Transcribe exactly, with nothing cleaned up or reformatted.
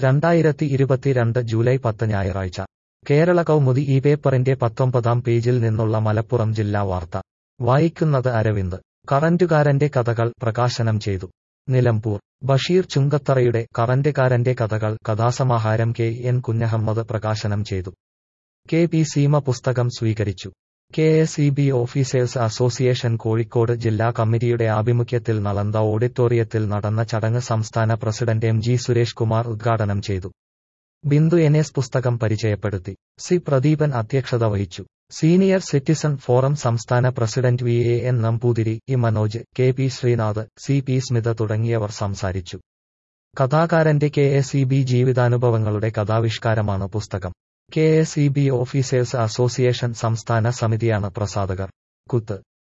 രണ്ടായിരത്തി ഇരുപത്തിരണ്ട് ജൂലൈ പത്ത് ഞായറാഴ്ച കേരള കൗമുദി ഈ പേപ്പറിന്റെ പത്തൊമ്പതാം പേജിൽ നിന്നുള്ള മലപ്പുറം ജില്ലാ വാർത്ത വായിക്കുന്നത് അരവിന്ദ്. കറന്റുകാരന്റെ കഥകൾ പ്രകാശനം ചെയ്തു. നിലമ്പൂർ ബഷീർ ചുങ്കത്തറയുടെ കറന്റുകാരന്റെ കഥകൾ കഥാസമാഹാരം കെ എൻ കുഞ്ഞഹമ്മദ് പ്രകാശനം ചെയ്തു. കെ പി സീമ പുസ്തകം സ്വീകരിച്ചു. K S E B officers association Kozhikode ജില്ലാ കമ്മിറ്റിയുടെ ആഭിമുഖ്യത്തിൽ നളന്ദ ഓഡിറ്റോറിയത്തിൽ നടന്ന ചടങ്ങ് സംസ്ഥാന president M G Suresh Kumar ഉദ്ഘാടനം ചെയ്തു. ബിന്ദു എൻ എസ് പുസ്തകം പരിചയപ്പെടുത്തി. സി പ്രദീപൻ അധ്യക്ഷത വഹിച്ചു. സീനിയർ സിറ്റിസൺ ഫോറം സംസ്ഥാന president V A N Namboothiri, E Manoj, K P Sreenath, C P Smitha തുടങ്ങിയവർ സംസാരിച്ചു. കഥാകാരന്റെ കെ എസ് ഇ ബി ജീവിതാനുഭവങ്ങളുടെ കഥാവിഷ്കാരമാണ് പുസ്തകം. K S E B officers association സംസ്ഥാന സമിതിയാണ് പ്രസാധകർ. കുത്ത്